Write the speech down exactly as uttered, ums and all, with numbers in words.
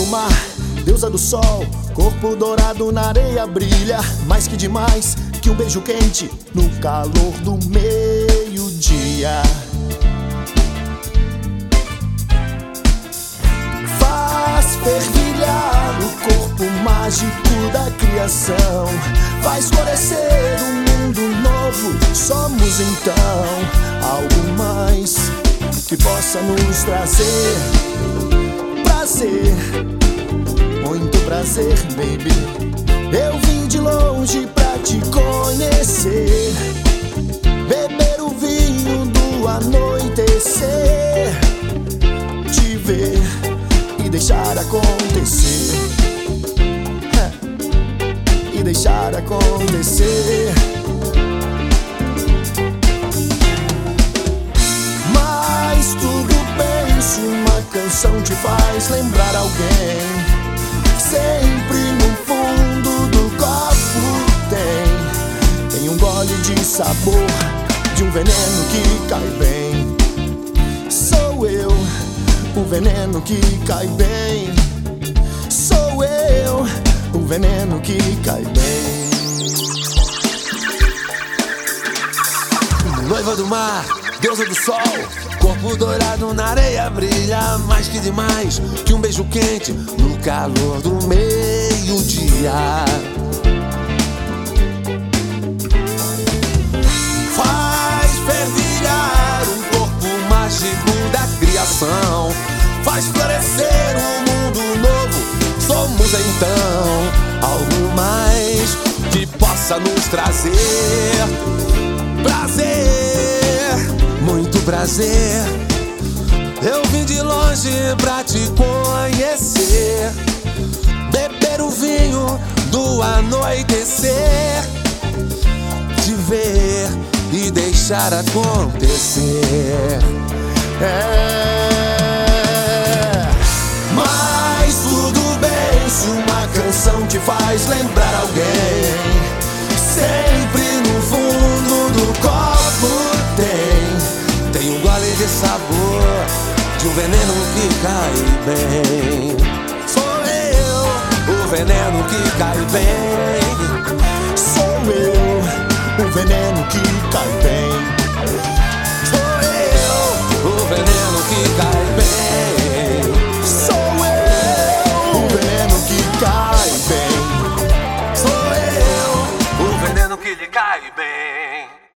mar, deusa do sol, corpo dourado na areia brilha. Mais que demais, que um beijo quente no calor do meio-dia. Faz fervilhar o corpo mágico da criação, faz florescer um mundo novo. Somos então algo mais que possa nos trazer prazer, muito prazer, baby. Eu vim de longe pra te conhecer, beber o vinho do anoitecer, te ver e deixar acontecer, é, e deixar acontecer. Mas tudo bem se uma canção te faz lembrar alguém. Sempre no fundo do copo tem Tem um gole de sabor, de um veneno que cai bem. Sou eu, o veneno que cai bem. Sou eu, o veneno que cai bem. Noiva do mar, deusa do sol, corpo dourado na areia brilha. Mais que demais, que um beijo quente no calor do meio-dia. Faz fervilhar um corpo mágico da criação, faz florescer um mundo novo. Somos então algo mais que possa nos trazer prazer, muito prazer. Eu vim de longe pra te conhecer, beber o vinho do anoitecer, te ver e deixar acontecer. É. Mas tudo bem se uma canção te faz lembrar alguém. Sempre no fundo do copo tem Tem um gole de sabor, de um veneno que cai bem. Sou eu, o veneno que cai bem. Sou eu, o veneno que cai bem. Sou eu, o veneno que cai bem. Sou eu, o veneno que cai bem. Sou eu, o veneno que lhe cai bem.